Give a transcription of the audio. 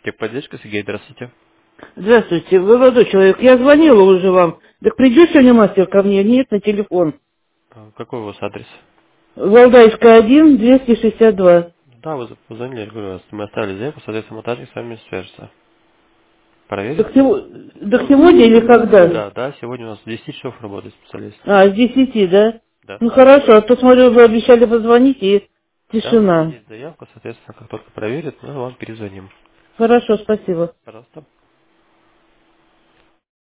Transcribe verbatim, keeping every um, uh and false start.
Техподдержка, Сергей, здравствуйте. Здравствуйте, вы молодой человек. Я звонила уже вам. Так придет сегодня мастер ко мне? Нет, на телефон. А, Какой у вас адрес? Валдайская один, двести шестьдесят два. Да, вы позвонили, я говорю, мы оставили заявку, соответственно, монтажник с вами свяжется. Проверить? Так, сего- так сегодня или когда? Да, да, сегодня у нас в десять часов работает специалист. А, с десяти, да? Да. Ну хорошо, а то смотрю, вы обещали позвонить и Да, у нас тишина. есть заявка, соответственно, как только проверит, мы вам перезвоним. Хорошо, спасибо. Пожалуйста.